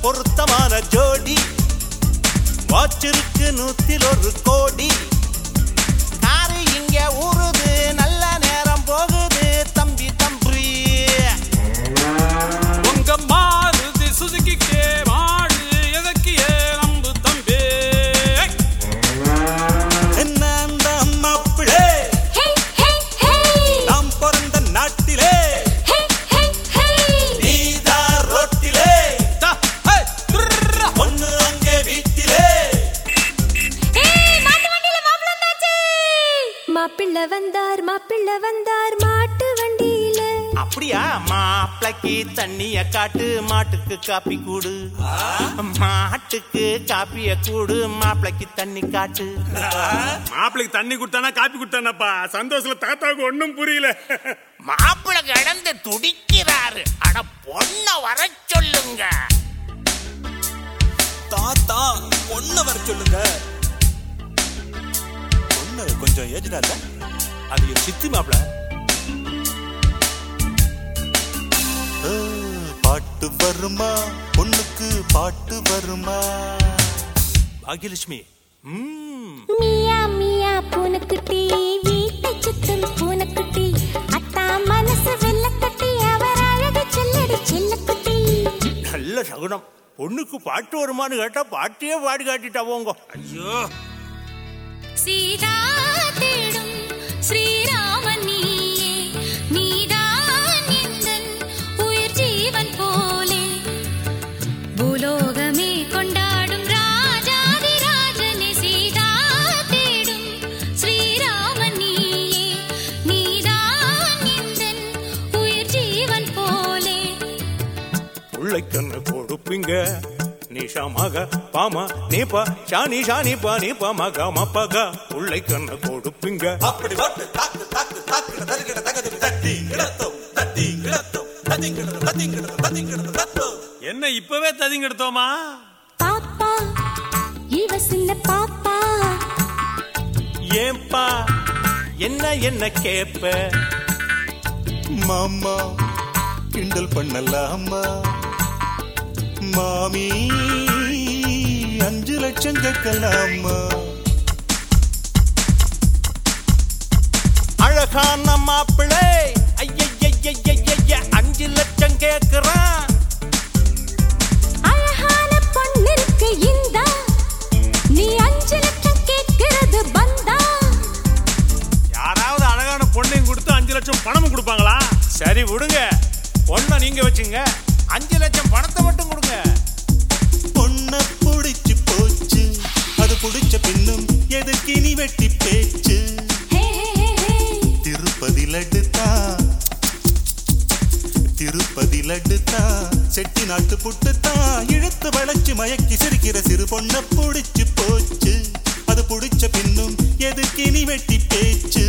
பொருத்தமான ஜோடி வாச்சிருக்கு 101 கோடி காரு இங்க ஊறுது நல்ல நேரம் போகுது தம்பி தம்பி உங்க மாறுது சுசுகிக்கே மாடு எதற்கியே நம்பு தம்பி என்ன அந்த மாப்பிளே நாம் பிறந்த நாட்டிலே நீதா ரோட்டிலே ஒண்ணு அங்கே வீட்டிலே மாப்பிள்ள வந்தார் மாட்டு வண்டியில. அப்படியா? மாப்பிளைக்கு தண்ணிய காட்டு மாட்டுக்கு காப்பி கூடு மாட்டுக்கு காப்பிய கூடு மாப்பிளைக்கு தண்ணி காட்டு. மாப்பிளைக்கு தண்ணி குடுத்தானா காப்பி குடுத்தானப்பா? சந்தோஷத்துல தாத்தாவுக்கு ஒண்ணும் புரியல. மாப்பிள்ளை கிடந்து துடிக்கிறாரு. அட பொண்ண வர சொல்லுங்க. தாத்தா பொண்ண வர சொல்லுங்க. பொண்ணு கொஞ்சம் ஏஜ்டா இல்ல, அது என் சித்தி மாப்பிள. பாட்டு வருமா பொண்ணுக்கு பாட்டு வருமா? பாகியலட்சுமி மியா மியா பூனைக்குட்டி வீட்டை சுத்தும் பூனைக்குட்டி அத்தா மனசு வெள்ளக்கட்டி அவர் அழகு செல்லடி செல்லக்குட்டி. நல்ல சகுனம். பொண்ணுக்கு பாட்டு வருமானு கேட்டா பாட்டியே பாடி காட்டிட்டா போங்க. ஐயோ, சீதா தேடும் ஸ்ரீராமன் நீயே, நீதான் எந்தன் உயிர் ஜீவன் போலே, பூலோகமே கொண்டாடும் ராஜாதி ராஜனே. சீதா தேடும் ஸ்ரீராமன் நீயே, நீதான் எந்தன் உயிர் ஜீவன் போலே. உள்ளைக்கண்ணு கொடுப்பீங்க நிஷாமாக பாமா நீப்பா ஷானி ஷானி பா நீப்பா மகா மப்பகா உள்ளைக்கண்ணு கொடுப்பீங்க. அப்படி வாட்டு தாக்கு தாக்கு தாக்கு தருகிற தகதி தட்டி கிடத்தோம் தட்டி கிடத்தோம் தட்டி கிடத்தோம் தட்டி கிடத்தோம் தட்டி கிடத்தோம் தட்டோ. என்ன இப்பவே ததிங்க எடுத்தோமா? பாப்பா இவ சின்ன பாப்பா. ஏன்பா என்ன என்ன கேப்ப? மாமா கிண்டல் பண்ணலாமா? மாமி 5 லட்சம் கேட்கலாமா? அழகான மாப்பிள்ளை ஐய 5 லட்சம் கேட்கிறான். அழகான பொண்ணிற்கு இந்த நீ 5 லட்சம் கேட்கிறது பந்தா. யாராவது அழகான பொண்ணையும் கொடுத்து 5 லட்சம் பணமும் கொடுப்பாங்களா? சரி விடுங்க, பொண்ணை நீங்க வச்சுங்க, 5 லட்சம் பணத்தை மட்டும் கொடுங்க. பொண்ண புடிச்சு போச்சு, அது புடிச்ச பின்னும் எதுக்கு நீ வெட்டி பேச்சு? திருப்பதி லட்டு தான் செட்டி நாட்டு புட்டு தான் இழுத்து வளைச்சு மயக்கி சிரிக்கிற சிறு பொண்ண புடிச்சு போச்சு, அது புடிச்ச பின்னும் எதுக்கு நீ வெட்டி பேச்சு?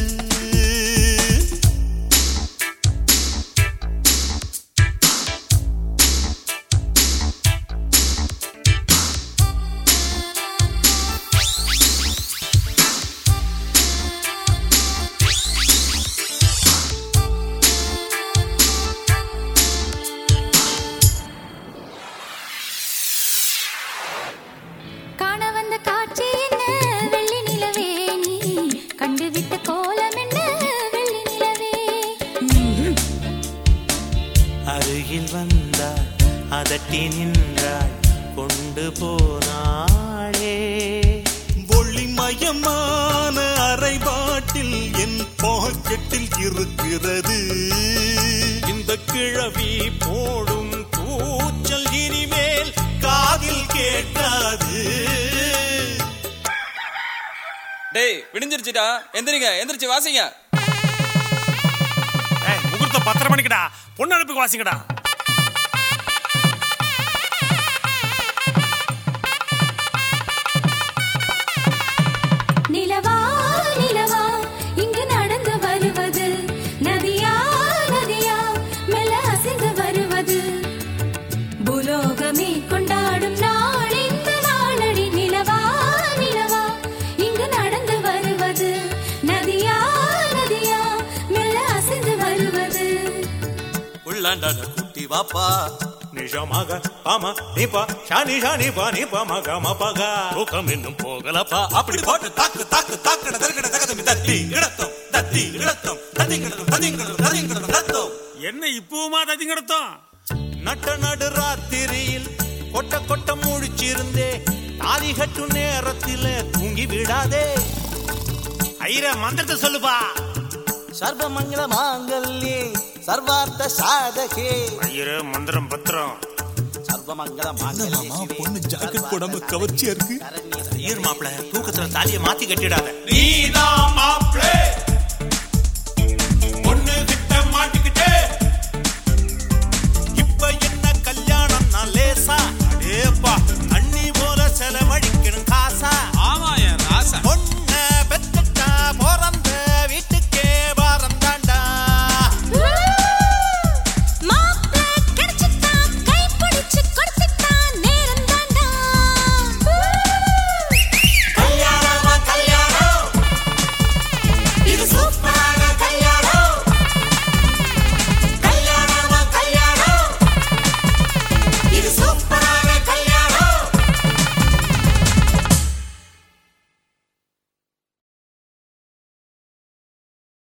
அருகில் வந்தாள் அதட்டி நின்றாள் கொண்டு போனாளே. ஒளிமயமான அரைபாட்டில் என் பாக்கெட்டில் இருக்கிறது. இந்த கிழவி போடும் கூச்சல் இனிமேல் காதில் கேட்காது. டேய் விடிஞ்சிருச்சுடா, எந்திரிங்க, எந்திரிச்சு வாசிங்க. முகூர்த்தம் 10:30 மணிக்குடா. பொண்ணு அனுப்புக்கு வாசிங்கடா. நிலவா நிலவா இங்கு நடந்து வருவது, நதியா நதியா மெல்ல அசைந்து வருவது, பூலோகமே கொண்டாடும் நாள் இந்த நாளடி. நிலவா நிலவா இங்கு நடந்து வருவது, நதியா நதியா மெல்ல அசைந்து வருவது. உள்ளாண்டான குட்டி வாப்பா நிஷமாக பாமா நீப்பா ஷானி ஷானி பா நீப்பா மக மபகா தூக்கம் இன்னும் போகலப்பா அப்படி போட்டு தாக்கு தாக்கு தாக்கட தர்க்கட தகதமி தத்தி கிடத்தோம் தத்தி கிடத்தோம் தத்தி கிடத்தோம் தத்தி கிடத்தோம் தத்தி கிடத்தோம் தத்தோம். என்ன இப்பவுமா தத்தி கிடத்தோம்? நட்ட நடு ராத்திரியில் கொட்ட கொட்ட முழிச்சிருந்தே தாலி கட்டும் நேரத்தில தூங்கி விடாதே. ஐர மந்திரத்தை சொல்லுப்பா. சர்வமங்கள மாங்கல்யே சர்வார்த்த சாதகே. ஐயரே மந்திரம் பத்திரம். சர்வமங்கள மாங்கல்யே பொண்ணு ஜாக்கெட் போடாம கவர்ச்சியா இருக்கு. சரண்ய ஐயர் மாப்பிள தூக்கத்துல தாலியை மாத்தி கட்டிடாத. நீதான் மாப்பிளே